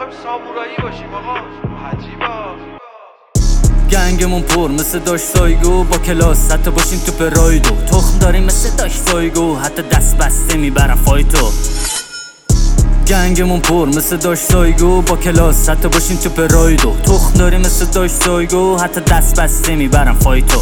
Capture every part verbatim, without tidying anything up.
میخوایم سامورایی باشیم آقا. عجیبا گنگمون پر مثل داش سایگو، با کلاس حتی باشیم تو پرایدو. تخم داریم مثل داش سایگو، حتی دست بسته میبرم فایتو. گنگمون پر مثل داش سایگو، با کلاس حتی باشیم تو پرایدو. تخم داریم مثل داش سایگو، حتی دست بسته میبرم فایتو.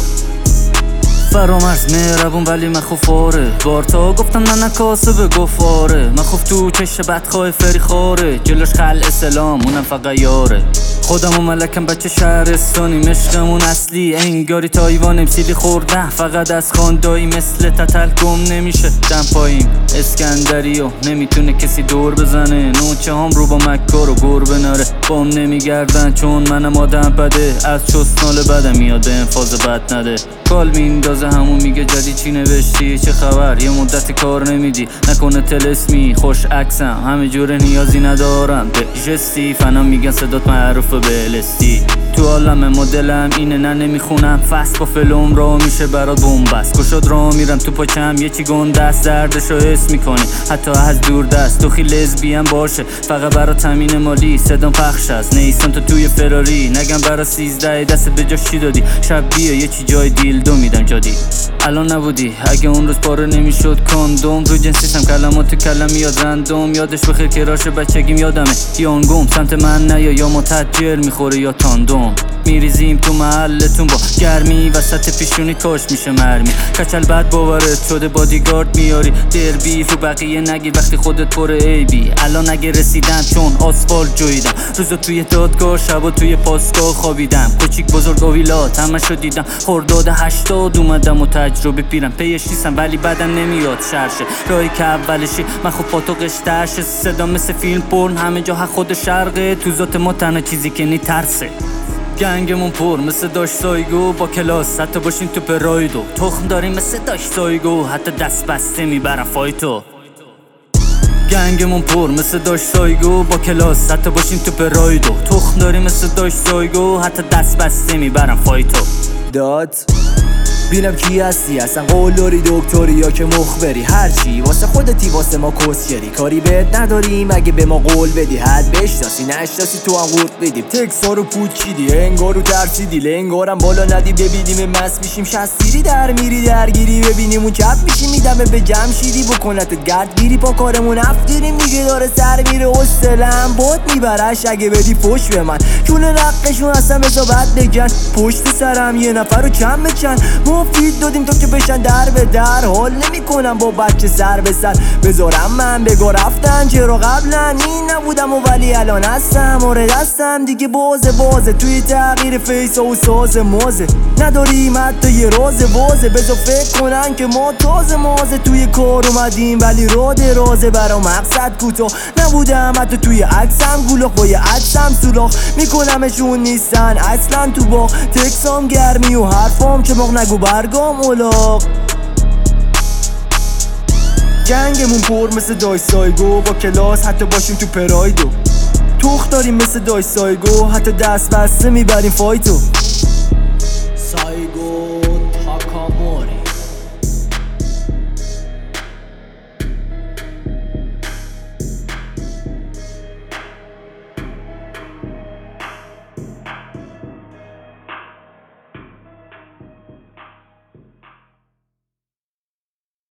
فرامرز مهربون ولی من خوفاره، بارتا گفتم نه نکاسه به گفاره. من خوف تو چشه بدخواه فری خاره، جلوش خل اسلام اونم فقط یاره. خودم و ملکم بچه شهرستانی، مشقمون اصلی انگاری تایوان امسیلی خوردن. فقط از خاندایی مثل تتل گم نمیشه دم پاییم اسکندری و نمیتونه کسی دور بزنه. نوچه هم رو با مکار و گربه نره بام نمیگردن، چون منم آدم بده. از چستنال بدم میاد به انفاز بد نده. کال میندازه همون میگه جدی چی نوشتی، چه خبر یه مدت کار نمیدی، نکنه تلسمی خوش عکسم همه جوره نیازی ندارم به جستی. فنم میگن صدات معروف به الستی. تو عالم مدلم اینه نه نمیخونم فست با فلوم را میشه برات بومبست. کشاد را میرم تو پاچم یه چی گندست، دردشو حس میکنی حتی از دور دست. تو خیلی لزبیم باشه فقط برا تامین مالی، صدام پخش است نیستم تو توی فراری. نگم برا سیزده دست به جاش چی دادی، شب بیه یه چی جای دیل دو میدم جادی. الان نبودی اگه اون روز پاره نمیشد کاندوم، رو جنسیسم کلمات تو کلم میاد رندوم. یادش بخیر که راش بچگیم یادمه یانگوم، سمت من نیا یا متجر میخوره یا تاندوم. میریزیم تو محلتون با گرمی، وسط پیشونی کاش میشه مرمی. کچل بد باورت شده بادیگارد میاری، دربی رو بقیه نگی وقتی خودت پر ای بی. الان اگه رسیدم چون آسفالت جویدم، روزا توی دادگاه شبا توی پاسگاه خوابیدم. کوچیک بزرگ آویلات همشو دیدم، خرداد هشتاد اومدم و تجربه پیرم. پیش نیستم ولی بدم نمیاد شرشه راهی که اولشی. من خب پاتو قشترشه، صدا مثل فیلم پرن همه جا حق خود شرقه. تو ذات ما تنها چیزی که نی ترسه. گنگمون پر مثل داش سایگو، با کلاس حتی باشیم تو پرایدو. تخم داریم مثل داش سایگو، حتی دست بسته میبرم فایتو. گنگمون پر مثل داش سایگو، با کلاس حتی باشیم تو پرایدو. تخم داریم مثل داش سایگو، حتی دست بسته میبرم فایتو. داد بینم کی هستی اصلا، قولداری دکتری یا که مخبری. هرچی واسه خودتی واسه ما کسگری، کاری بهت نداریم اگه به ما قول بدی. حد بشناسی نشناسی تو هم قورت بدیم. تکسا رو پوچیدی انگارو ترسیدی، لنگارم بالا ندی ببینیم مست میشیم. شستیری در میری درگیری ببینیم اون چپ میشیم. میدمه به جمشیدی بکنت گردگیری، پا کارمون افگیریم دیگه داره سر میره. حسلم باد میبرش اگه بدی فوش به من، چون رقشون اصلا بزا بد بگن. پشت سرم یه نفر رو کم بچن، مفید دادیم تو که بشن در به در. حال نمی کنم با بچه سر به سر بذارم من بگو رفتن چرا قبلا این نبودم و ولی الان هستم. آره دستم دیگه بازه بازه توی تغییر فیس و ساز مازه. نداریم حتی یه راز بازه، بذار فکر کنن که ما تازه مازه. توی کار اومدیم ولی را درازه، برا مقصد کوتاه نبودم حتی توی عکسم. گولاخ با یه عکسم سولاخ میکنمشون نیستن اصلا تو باغ. تکسام گرمی و حرفام که مغ نگو برگام اولاق. گنگمون پر مثل داش سایگو، با کلاس حتی باشیم تو پرایدو. تخم داریم مثل داش سایگو، حتی دست بسته میبریم فایتو.